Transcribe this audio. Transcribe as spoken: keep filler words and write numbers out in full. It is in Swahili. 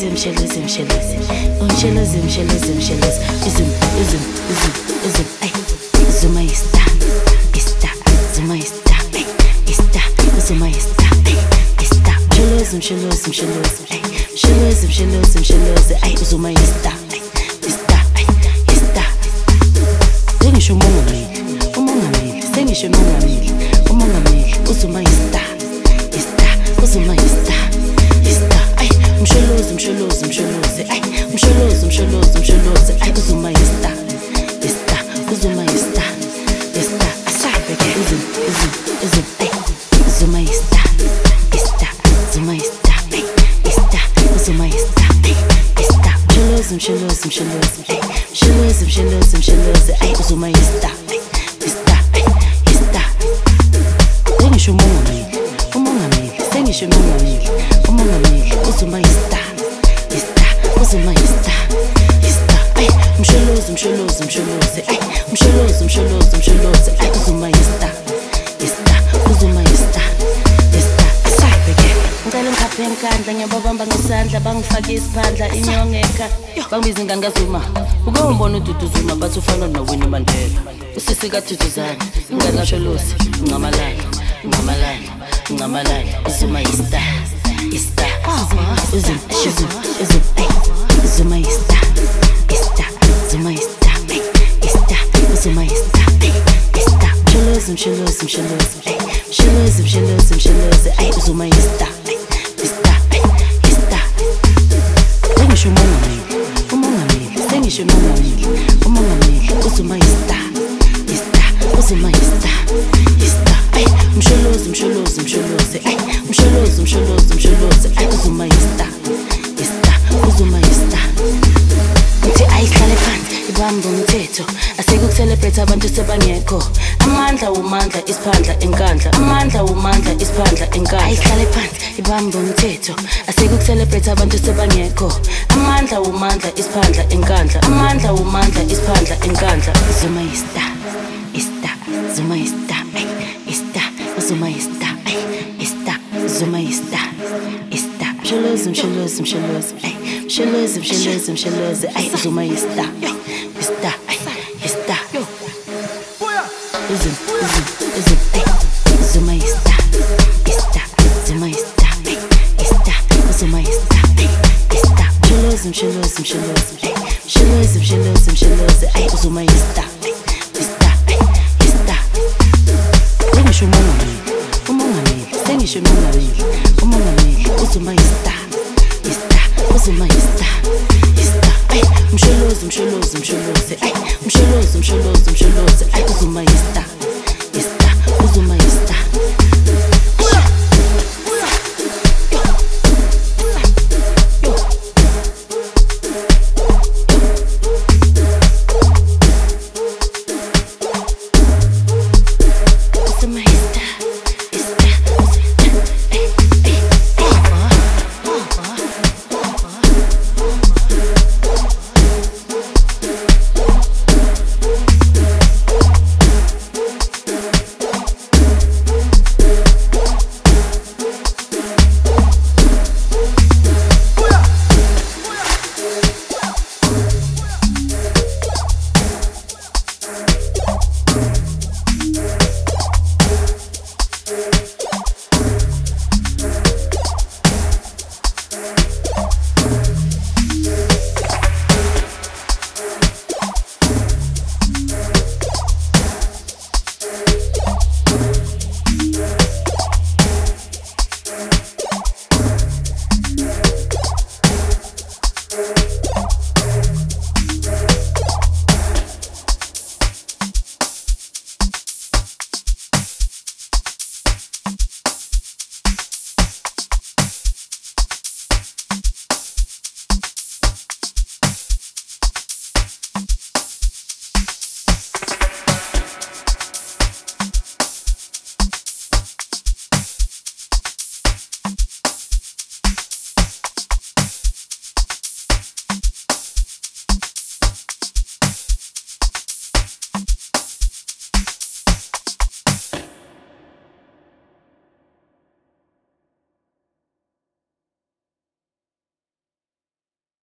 Msholozi, msholozi, msholozi. Msholozi, msholozi, msholozi. Uzum, uzum, uzum, uzum. Ay, Zuma ista, ista, Zuma ista, ay, ista, Zuma ista, ay, ista. Msholozi, msholozi, msholozi. Ay, msholozi, msholozi, msholozi. Ay, Zuma ista, ay, ista, ay, ista. Sengisho umongameli, umongameli. Sengisho umongameli, umongameli. Uzuma ista, ista, Zuma ista. Msholozi, msholozi, msholozi, ay, msholozi, msholozi, msholozi, ay, Uzuma ista, ista, Uzuma ista, ista, asabe ke, uzum, uzum, uzum, ay, Uzuma ista, ista, Zuma ista, ay, ista, Uzuma ista, ay, ista, msholozi, msholozi, msholozi, ay, msholozi, msholozi, msholozi, ay, Uzuma ista, ay, ista, ay, ista. Sengisho umongameli, umongameli, sengisho umongameli, umongameli, Uzuma ista, ista, Uzuma ista, ista, ay, msholozi, msholozi, msholozi, ay, msholozi, msholozi, msholozi, ay, Uzuma ista, ista, Uzuma ista, ista, asabe ke. Ngicela ngikhaphe enkandla ngiyababamba ngesandla bangifake isiphandla inyongeka bangibiza ingane kaZuma uke umbona uDudu Zuma bathi ufana noWinnie Mandela usisi kaDuduzane ingane kaSholozi ncamalala ncamalala ncamalala Uzuma ista, ista, uzum, uzum, uzum, ay, Zuma ista, ista, Zuma ista, ay, ista, Uzuma ista, ay, ista. Msholozi, msholozi, msholozi, ay, msholozi, msholozi, msholozi, ay, Uzuma ista, ay, ista, ay, ista. Sengisho umongameli, umongameli, sengisho umongameli, umongameli, Uzuma ista, ista, Uzuma ista, ista, ay, msholozi, msholozi, msholozi, ay, msholozi, msholozi, msholozi, ay, Uzuma ista, ista, Uzuma ista. Ngithi ayihlale phansi ibambe umthetho asekucelebrate abantu sebangekho amandla umandla isiphandla enkandla amandla umandla isiphandla enkandla ayihlale phansi ibambe umthetho asekucelebrate abantu sebangekho amandla umandla isiphandla enkandla amandla umandla isiphandla enkandla Zuma ista, ista, Zuma ista, ay, ista, Zuma ista, ay, ista, Zuma ista, ista. Msholozi, msholozi, msholozi, ay, msholozi, msholozi, msholozi, ay, Zuma ista, ista, ay, ista. Uzum, uzum, uzum, ay, Zuma ista, ista, Zuma ista, ay, ista, Zuma ista, ay, ista. Msholozi, msholozi, msholozi, ay, msholozi, msholozi, msholozi, ay, Zuma ista, ay, ista, ay, ista. Sengisho umongameli, umongameli, sengisho umongameli, umongameli, Uzuma ista, ista, Uzuma ista, ista, ay, msholozi, msholozi, msholozi, ay, msholozi, msholozi, msholozi, ay, Uzuma ista.